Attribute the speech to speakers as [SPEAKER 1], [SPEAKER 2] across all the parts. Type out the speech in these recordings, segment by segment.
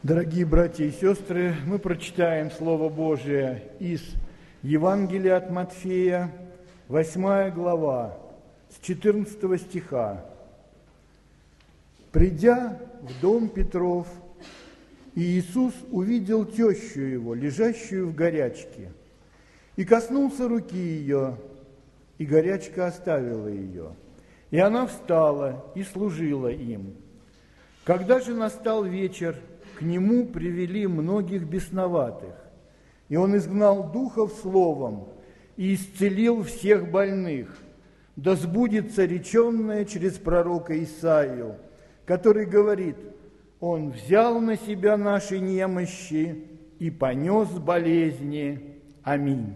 [SPEAKER 1] Дорогие братья и сестры, мы прочитаем Слово Божие из Евангелия от Матфея, 8 глава, с 14 стиха. «Придя в дом Петров, Иисус увидел тещу его, лежащую в горячке, и коснулся руки ее, и горячка оставила ее. И она встала и служила им. Когда же настал вечер, к нему привели многих бесноватых, и он изгнал духов словом и исцелил всех больных. Да сбудется реченное через пророка Исаию, который говорит: Он взял на себя наши немощи и понес болезни. Аминь».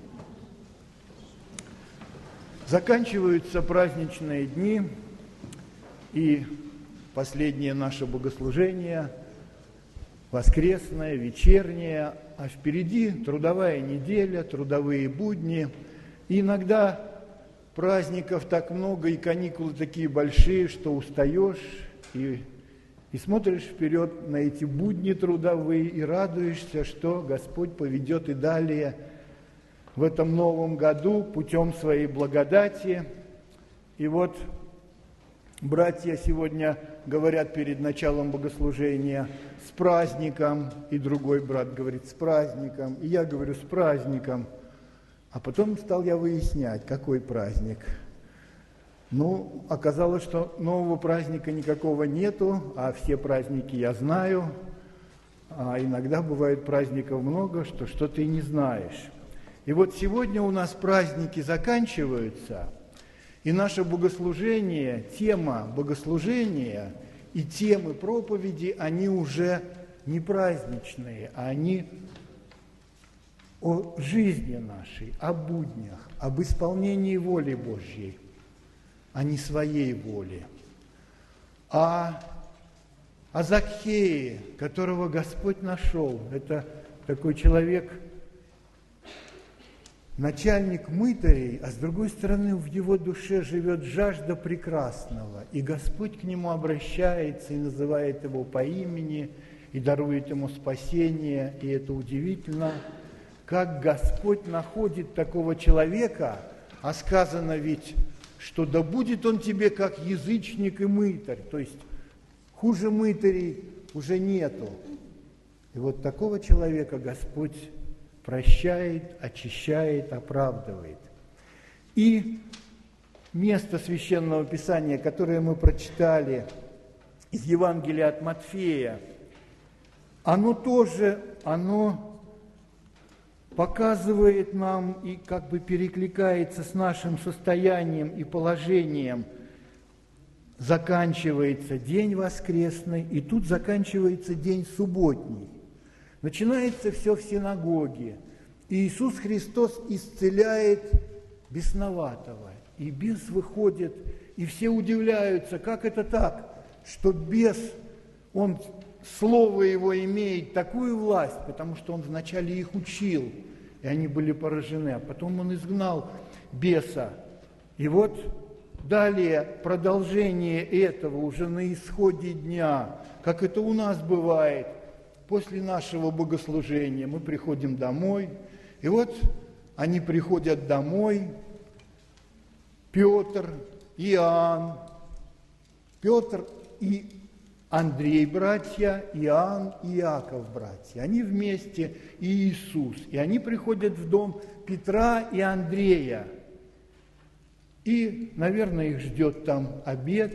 [SPEAKER 1] Заканчиваются праздничные дни, и последнее наше богослужение – воскресное, вечернее, а впереди трудовая неделя, трудовые будни. И иногда праздников так много, и каникулы такие большие, что устаешь, и смотришь вперед на эти будни трудовые, и радуешься, что Господь поведет и далее в этом новом году путем своей благодати. И вот братья сегодня говорят перед началом богослужения: с праздником, и другой брат говорит: с праздником, и я говорю: с праздником. А потом стал я выяснять, какой праздник. Оказалось, что нового праздника никакого нету, а все праздники я знаю, а иногда бывает праздников много, что что-то и не знаешь. И вот сегодня у нас праздники заканчиваются, и наше богослужение, тема богослужения и темы проповеди, они уже не праздничные, а они о жизни нашей, о буднях, об исполнении воли Божьей, а не своей воли. О Закхее, которого Господь нашел. Это такой человек, начальник мытарей, а с другой стороны в его душе живет жажда прекрасного. И Господь к нему обращается и называет его по имени, и дарует ему спасение. И это удивительно, как Господь находит такого человека, а сказано ведь, что да будет он тебе как язычник и мытарь, то есть хуже мытарей уже нету. И вот такого человека Господь прощает, очищает, оправдывает. И место Священного Писания, которое мы прочитали из Евангелия от Матфея, оно показывает нам и как бы перекликается с нашим состоянием и положением. Заканчивается день воскресный, и тут заканчивается день субботний. Начинается все в синагоге. И Иисус Христос исцеляет бесноватого. И бес выходит, и все удивляются, как это так, что бес, слово его имеет такую власть, потому что он вначале их учил, и они были поражены, а потом он изгнал беса. И вот далее продолжение этого уже на исходе дня, как это у нас бывает. После нашего богослужения мы приходим домой, и вот они приходят домой, Петр, Иоанн, Петр и Андрей братья, Иоанн и Иаков братья. Они вместе, и Иисус. И они приходят в дом Петра и Андрея. И, наверное, их ждет там обед,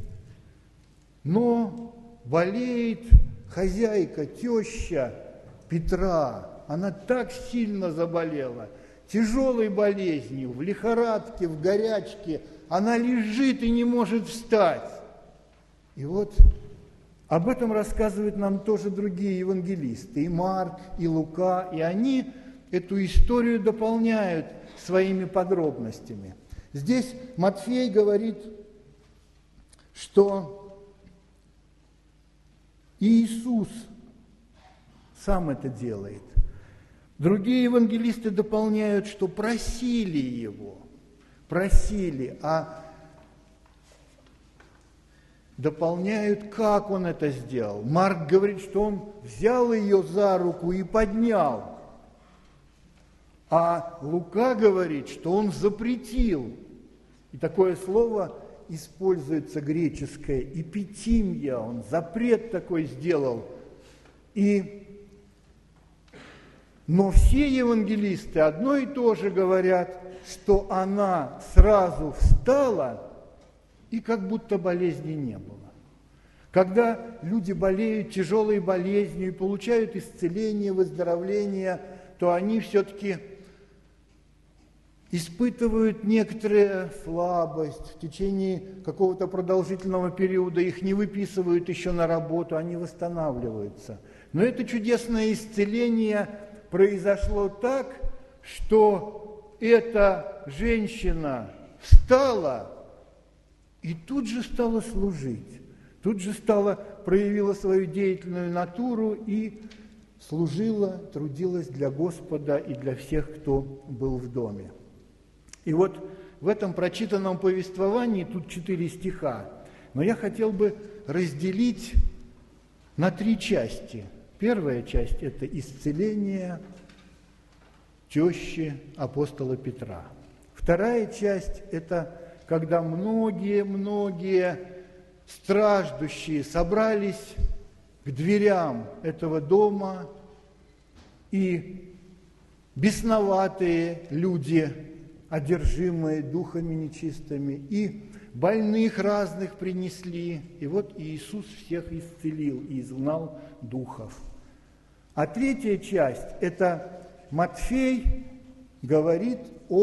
[SPEAKER 1] но болеет хозяйка, теща Петра. Она так сильно заболела, тяжелой болезнью, в лихорадке, в горячке. Она лежит и не может встать. И вот об этом рассказывают нам тоже другие евангелисты, и Марк, и Лука, и они эту историю дополняют своими подробностями. Здесь Матфей говорит, что Иисус сам это делает. Другие евангелисты дополняют, что просили Его, а дополняют, как он это сделал. Марк говорит, что он взял ее за руку и поднял. А Лука говорит, что он запретил. И такое слово используется греческое «эпитимия», он запрет такой сделал. Но все евангелисты одно и то же говорят, что она сразу встала, и как будто болезни не было. Когда люди болеют тяжелой болезнью и получают исцеление, выздоровление, то они все-таки испытывают некоторую слабость, в течение какого-то продолжительного периода их не выписывают еще на работу, они восстанавливаются. Но это чудесное исцеление произошло так, что эта женщина встала и тут же стала служить, тут же проявила свою деятельную натуру и служила, трудилась для Господа и для всех, кто был в доме. И вот в этом прочитанном повествовании, тут 4 стиха, но я хотел бы разделить на 3 части. Первая часть – это исцеление тещи апостола Петра. Вторая часть – это когда многие страждущие собрались к дверям этого дома, и бесноватые люди, одержимые духами нечистыми, и больных разных принесли. И вот Иисус всех исцелил и изгнал духов. А третья часть – это Матфей говорит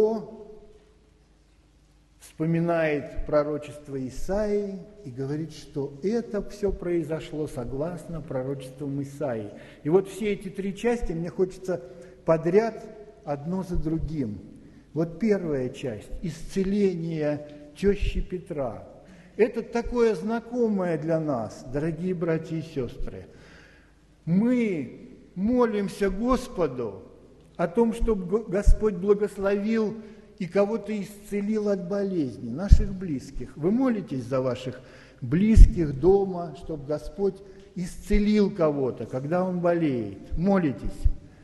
[SPEAKER 1] вспоминает пророчество Исаии и говорит, что это все произошло согласно пророчествам Исаии. И вот все эти 3 части мне хочется подряд одно за другим. Вот первая часть – исцеление тещи Петра. Это такое знакомое для нас, дорогие братья и сестры. Мы молимся Господу о том, чтобы Господь благословил и кого-то исцелил от болезни, наших близких. Вы молитесь за ваших близких дома, чтобы Господь исцелил кого-то, когда он болеет. Молитесь.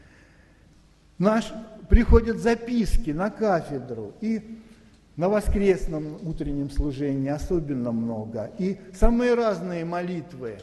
[SPEAKER 1] Приходят записки на кафедру, и на воскресном утреннем служении особенно много, и самые разные молитвы.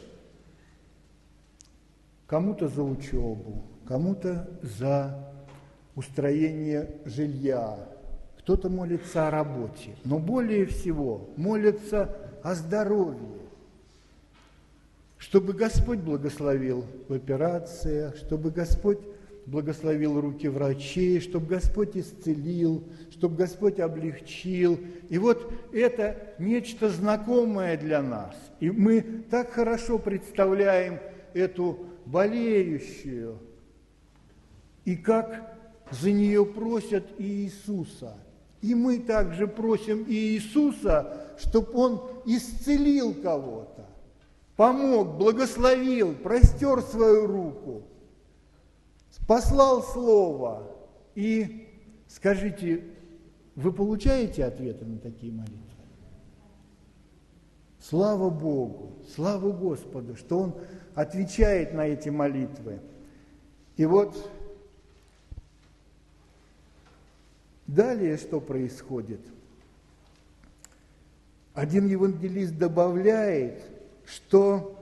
[SPEAKER 1] Кому-то за учебу, кому-то за устроение жилья, кто-то молится о работе, но более всего молятся о здоровье, чтобы Господь благословил в операциях, чтобы Господь благословил руки врачей, чтобы Господь исцелил, чтобы Господь облегчил. И вот это нечто знакомое для нас. И мы так хорошо представляем эту болеющую, и как за нее просят Иисуса. И мы также просим Иисуса, чтобы Он исцелил кого-то, помог, благословил, простер свою руку, послал слово. И скажите, вы получаете ответы на такие молитвы? Слава Богу, слава Господу, что Он отвечает на эти молитвы. И вот далее что происходит? Один евангелист добавляет, что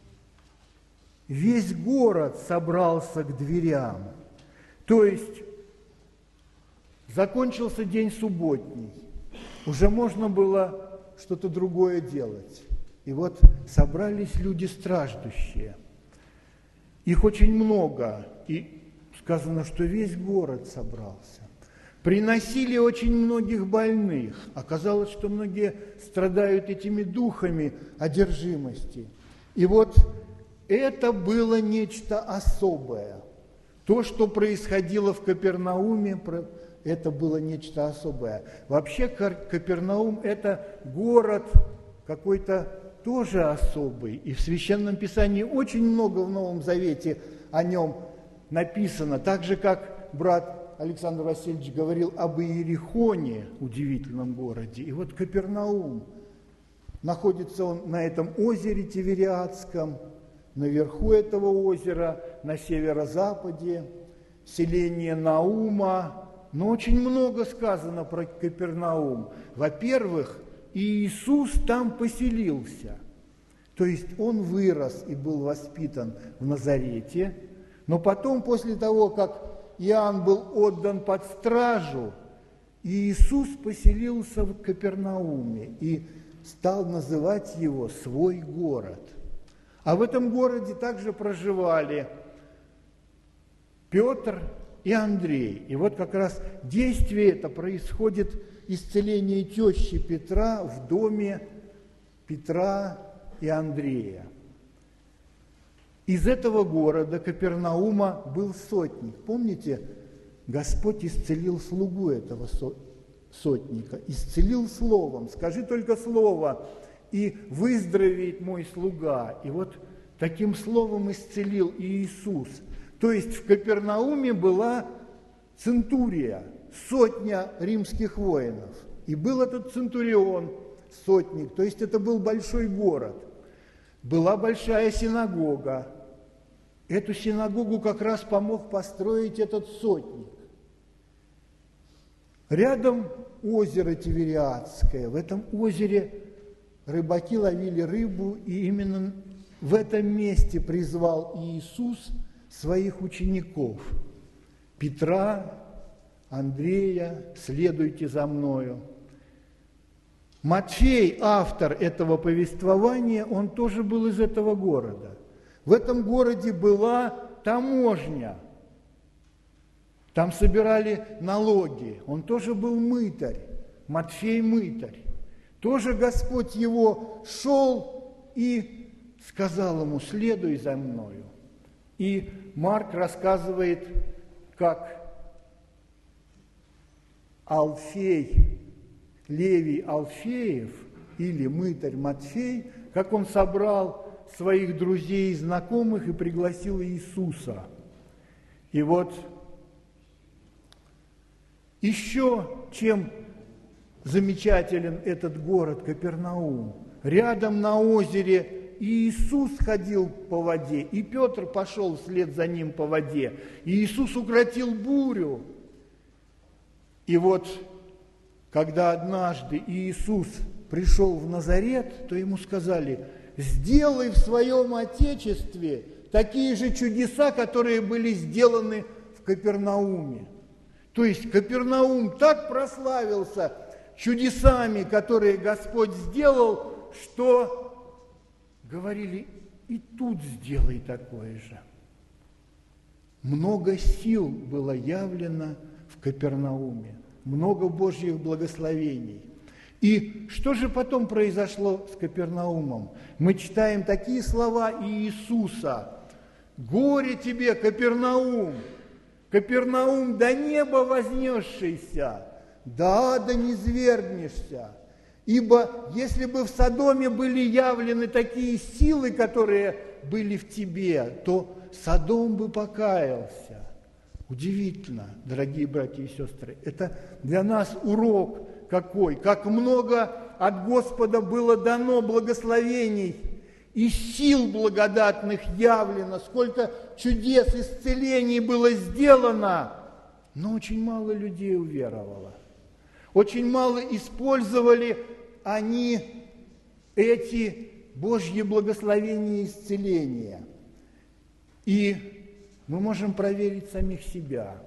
[SPEAKER 1] весь город собрался к дверям. То есть закончился день субботний, уже можно было что-то другое делать. И вот собрались люди страждущие. Их очень много, и сказано, что весь город собрался. Приносили очень многих больных. Оказалось, что многие страдают этими духами одержимости. И вот это было нечто особое. То, что происходило в Капернауме, это было нечто особое. Вообще Капернаум – это город какой-то тоже особый. И в Священном Писании очень много в Новом Завете о нем написано. Так же, как брат Александр Васильевич говорил об Иерихоне, удивительном городе. И вот Капернаум. Находится он на этом озере Тивериадском, наверху этого озера, на северо-западе, селение Наума. Но очень много сказано про Капернаум. Во-первых, Иисус там поселился. То есть он вырос и был воспитан в Назарете, но потом, после того, как Иоанн был отдан под стражу, Иисус поселился в Капернауме и стал называть его «свой город». А в этом городе также проживали Петр и Андрей. И вот как раз действие это происходит, исцеление тещи Петра в доме Петра и Андрея. Из этого города, Капернаума, был сотник. Помните, Господь исцелил слугу этого сотника, исцелил словом. Скажи только слово, и выздоровеет мой слуга. И вот таким словом исцелил Иисус. То есть в Капернауме была центурия, сотня римских воинов. И был этот центурион, сотник, то есть это был большой город. Была большая синагога. Эту синагогу как раз помог построить этот сотник. Рядом озеро Тивериадское. В этом озере рыбаки ловили рыбу, и именно в этом месте призвал Иисус своих учеников. Петра, Андрея, следуйте за мною. Матфей, автор этого повествования, он тоже был из этого города. В этом городе была таможня. Там собирали налоги. Он тоже был мытарь. Матфей мытарь. Тоже Господь его шел и сказал ему: следуй за мною. И Марк рассказывает, как Алфей, Левий Алфеев или мытарь Матфей, как он собрал своих друзей и знакомых и пригласил Иисуса. И вот еще чем замечателен этот город Капернаум. Рядом на озере Иисус ходил по воде, и Петр пошел вслед за ним по воде. И Иисус укротил бурю. И вот, когда однажды Иисус пришел в Назарет, то ему сказали: сделай в своем Отечестве такие же чудеса, которые были сделаны в Капернауме. То есть Капернаум так прославился чудесами, которые Господь сделал, что говорили: и тут сделай такое же. Много сил было явлено в Капернауме, много Божьих благословений. И что же потом произошло с Капернаумом? Мы читаем такие слова Иисуса: «Горе тебе, Капернаум! Капернаум, до неба вознесшийся, до ада низвергнешься. Ибо если бы в Содоме были явлены такие силы, которые были в тебе, то Содом бы покаялся». Удивительно, дорогие братья и сестры. Это для нас урок какой, как много от Господа было дано благословений и сил благодатных явлено, сколько чудес, исцелений было сделано, но очень мало людей уверовало. Очень мало использовали они эти Божьи благословения и исцеления. И мы можем проверить самих себя.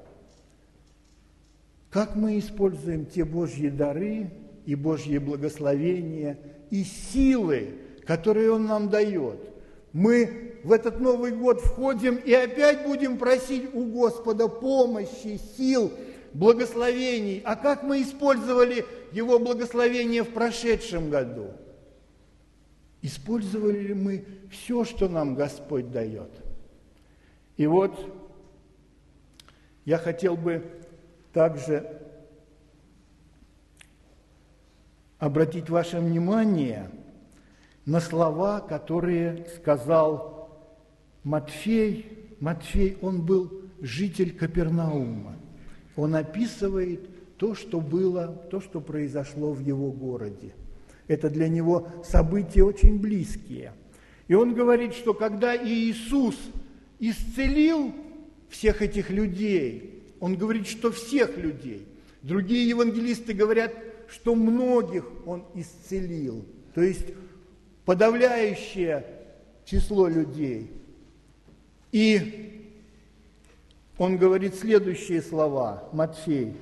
[SPEAKER 1] Как мы используем те Божьи дары и Божьи благословения и силы, которые Он нам дает. Мы в этот Новый год входим и опять будем просить у Господа помощи, сил, благословений. А как мы использовали Его благословение в прошедшем году? Использовали ли мы все, что нам Господь дает? И вот я хотел бы также обратить ваше внимание на слова, которые сказал Матфей. Матфей, он был житель Капернаума. Он описывает то, что было, то, что произошло в его городе. Это для него события очень близкие. И он говорит, что когда Иисус исцелил всех этих людей, он говорит, что всех людей. Другие евангелисты говорят, что многих он исцелил. То есть подавляющее число людей. И он говорит следующие слова, Матфей.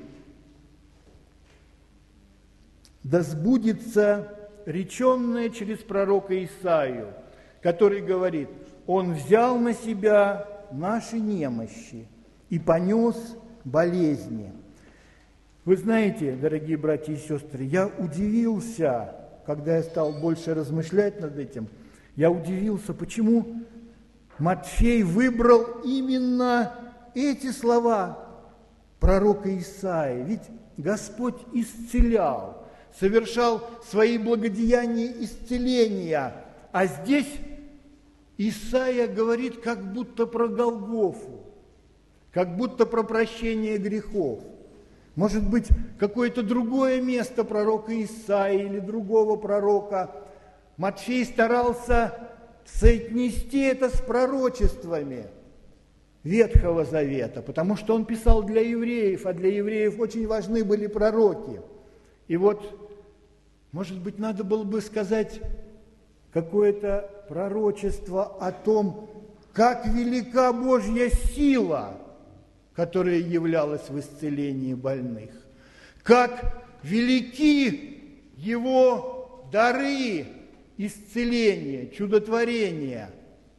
[SPEAKER 1] «Да сбудется реченное через пророка Исаию, который говорит, он взял на себя наши немощи и понес болезни». Вы знаете, дорогие братья и сестры, я удивился, когда я стал больше размышлять над этим, я удивился, почему Матфей выбрал именно эти слова пророка Исаии. Ведь Господь исцелял, совершал свои благодеяния исцеления, а здесь Исаия говорит как будто про Голгофу, как будто про прощение грехов. Может быть, какое-то другое место пророка Исаии или другого пророка. Матфей старался соотнести это с пророчествами Ветхого Завета, потому что он писал для евреев, а для евреев очень важны были пророки. И вот, может быть, надо было бы сказать какое-то пророчество о том, как велика Божья сила, которая являлась в исцелении больных, как велики Его дары исцеления, чудотворения.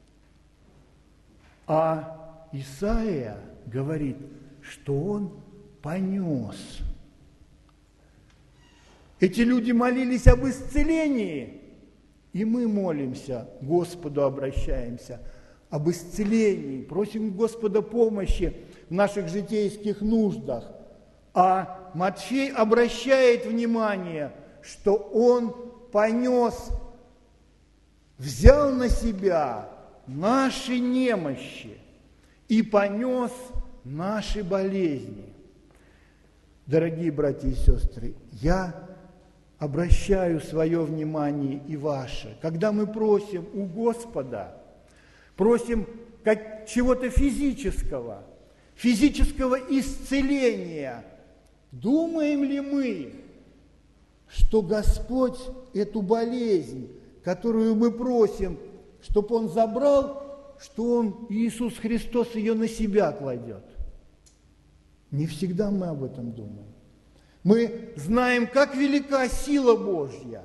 [SPEAKER 1] А Исаия говорит, что он понес. Эти люди молились об исцелении, и мы молимся, Господу обращаемся об исцелении, просим Господа помощи в наших житейских нуждах. А Матфей обращает внимание, что он понес, взял на себя наши немощи и понес наши болезни. Дорогие братья и сестры, я обращаю свое внимание и ваше. Когда мы просим у Господа, просим чего-то физического исцеления, думаем ли мы, что Господь эту болезнь, которую мы просим, чтобы Он забрал, что Он, Иисус Христос, ее на себя кладет? Не всегда мы об этом думаем. Мы знаем, как велика сила Божья,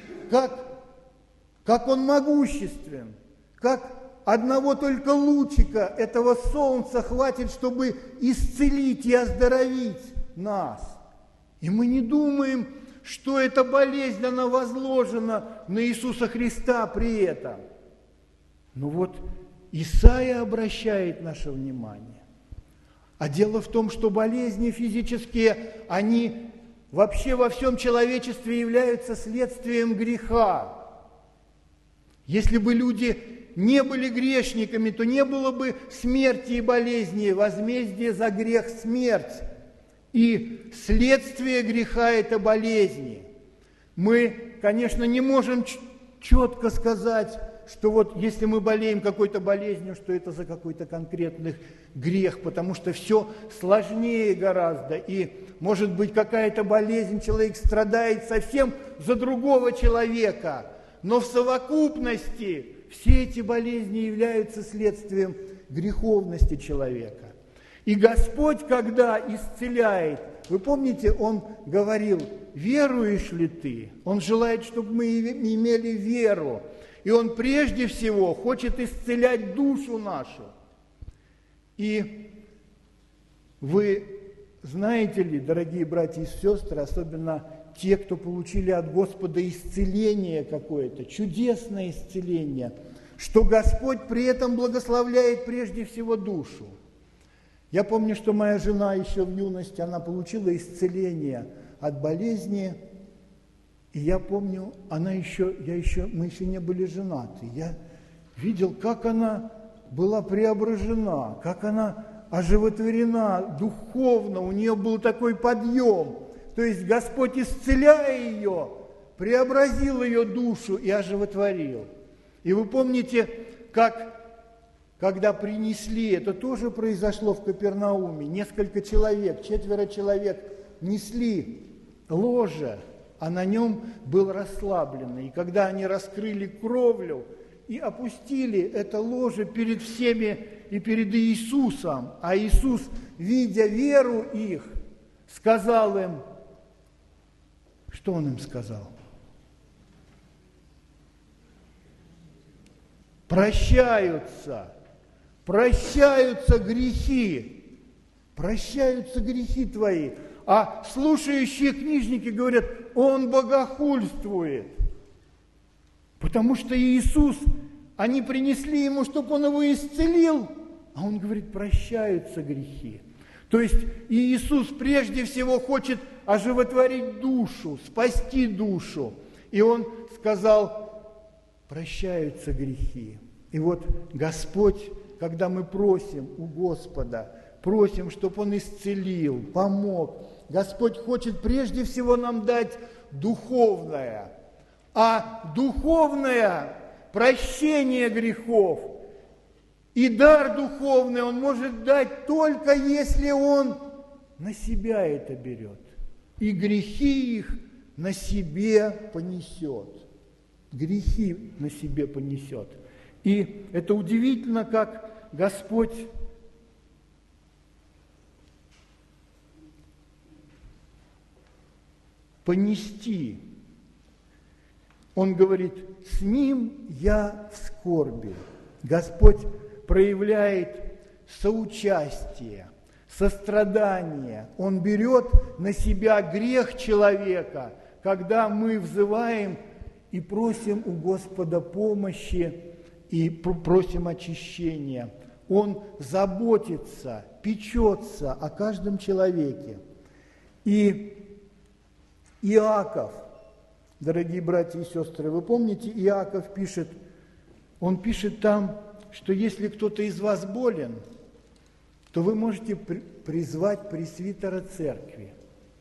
[SPEAKER 1] как Он могуществен, как одного только лучика этого солнца хватит, чтобы исцелить и оздоровить нас. И мы не думаем, что эта болезнь, она возложена на Иисуса Христа при этом. Но вот Исаия обращает наше внимание. А дело в том, что болезни физические, они вообще во всем человечестве являются следствием греха. Если бы люди не были грешниками, то не было бы смерти и болезни, возмездие за грех – смерть. И следствие греха – это болезни. Мы, конечно, не можем четко сказать, что вот если мы болеем какой-то болезнью, что это за какой-то конкретный грех, потому что все сложнее гораздо. И, может быть, какая-то болезнь, человек страдает совсем за другого человека, но в совокупности все эти болезни являются следствием греховности человека. И Господь, когда исцеляет, вы помните, Он говорил, веруешь ли ты? Он желает, чтобы мы имели веру. И Он прежде всего хочет исцелять душу нашу. И вы знаете ли, дорогие братья и сестры, особенно те, кто получили от Господа исцеление какое-то, чудесное исцеление, что Господь при этом благословляет прежде всего душу. Я помню, что моя жена еще в юности, она получила исцеление от болезни, и я помню, мы еще не были женаты. Я видел, как она была преображена, как она оживотворена духовно, у нее был такой подъем. То есть Господь, исцеляя ее, преобразил ее душу и оживотворил. И вы помните, когда принесли, это тоже произошло в Капернауме, несколько человек, 4 человек несли ложе, а на нем был расслабленный. И когда они раскрыли кровлю и опустили это ложе перед всеми и перед Иисусом, а Иисус, видя веру их, сказал им, что Он им сказал? Прощаются грехи твои. А слушающие книжники говорят, он богохульствует. Потому что Иисус, они принесли ему, чтобы он его исцелил, а он говорит, прощаются грехи. То есть Иисус прежде всего хочет оживотворить душу, спасти душу. И Он сказал, прощаются грехи. И вот Господь, когда мы просим у Господа, просим, чтобы Он исцелил, помог, Господь хочет прежде всего нам дать духовное. А духовное прощение грехов и дар духовный Он может дать только если Он на себя это берет. И грехи их на себе понесет. Грехи на себе понесет. И это удивительно, как Господь понести. Он говорит, с Ним я в скорби. Господь проявляет соучастие, сострадание. Он берет на себя грех человека, когда мы взываем и просим у Господа помощи и просим очищения. Он заботится, печется о каждом человеке. И Иаков, дорогие братья и сестры, вы помните, Иаков пишет, он пишет там, что если кто-то из вас болен, то вы можете призвать пресвитера церкви.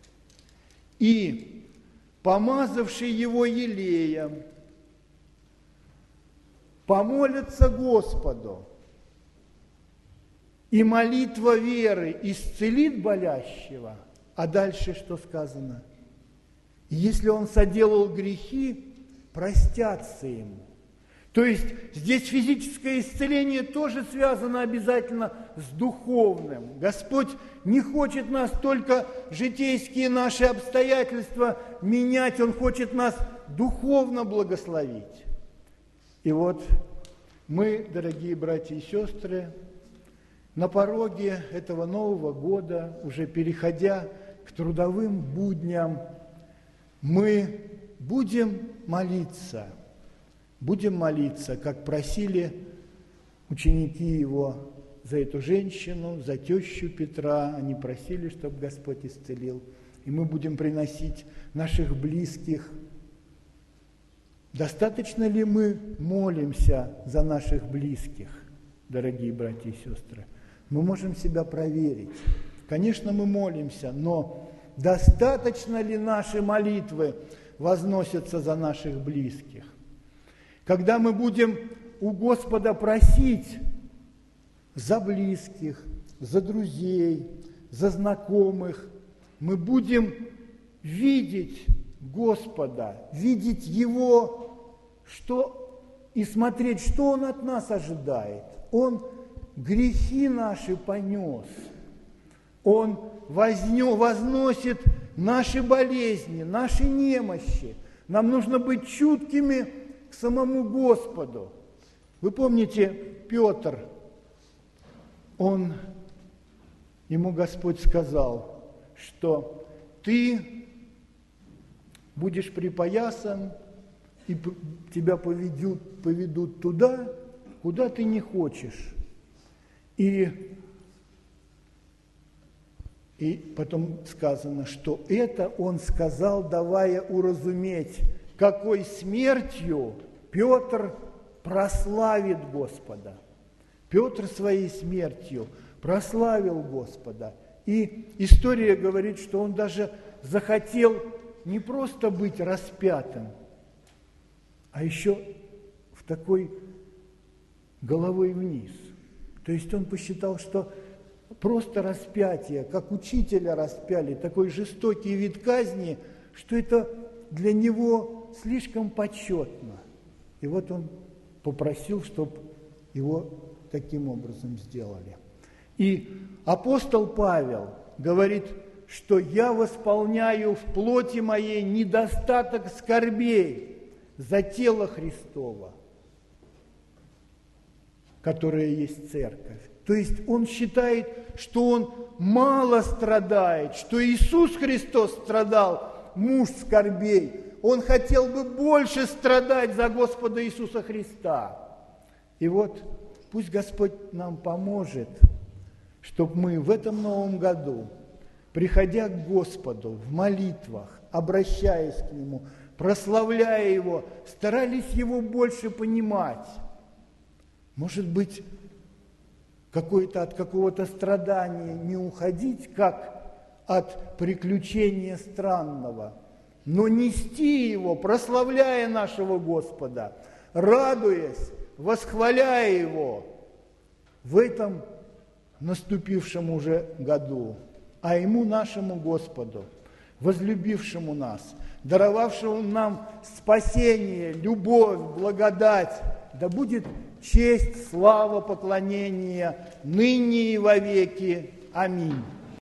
[SPEAKER 1] И, помазавший его елеем, помолятся Господу, и молитва веры исцелит болящего. А дальше что сказано? Если он соделал грехи, простятся ему. То есть здесь физическое исцеление тоже связано обязательно с духовным. Господь не хочет нас только житейские наши обстоятельства менять, Он хочет нас духовно благословить. И вот мы, дорогие братья и сестры, на пороге этого Нового года, уже переходя к трудовым будням, мы будем молиться, как просили ученики Его за эту женщину, за тещу Петра. Они просили, чтобы Господь исцелил. И мы будем приносить наших близких. Достаточно ли мы молимся за наших близких, дорогие братья и сестры? Мы можем себя проверить. Конечно, мы молимся, но достаточно ли наши молитвы возносятся за наших близких? Когда мы будем у Господа просить за близких, за друзей, за знакомых, мы будем видеть Господа, видеть Его, и смотреть, что Он от нас ожидает. Он грехи наши понес, Он возносит наши болезни, наши немощи. Нам нужно быть чуткими к самому Господу. Вы помните, Петр, ему Господь сказал, что ты будешь припоясан, и тебя поведут туда, куда ты не хочешь. И потом сказано, что это он сказал, давая уразуметь, какой смертью Петр прославит Господа. Петр своей смертью прославил Господа. И история говорит, что он даже захотел не просто быть распятым, а еще в такой головой вниз. То есть он посчитал, что просто распятие, как учителя распяли, такой жестокий вид казни, что это для него слишком почетно. И вот он попросил, чтобы его таким образом сделали. И апостол Павел говорит, что я восполняю в плоти моей недостаток скорбей за тело Христово, которое есть церковь. То есть он считает, что он мало страдает, что Иисус Христос страдал, муж скорбей. Он хотел бы больше страдать за Господа Иисуса Христа. И вот пусть Господь нам поможет, чтобы мы в этом новом году, приходя к Господу в молитвах, обращаясь к Нему, прославляя Его, старались Его больше понимать. Может быть, от какого-то страдания не уходить, как от приключения странного, но нести его, прославляя нашего Господа, радуясь, восхваляя Его в этом наступившем уже году, а Ему, нашему Господу, возлюбившему нас, даровавшему нам спасение, любовь, благодать, да будет честь, слава, поклонение ныне и вовеки. Аминь.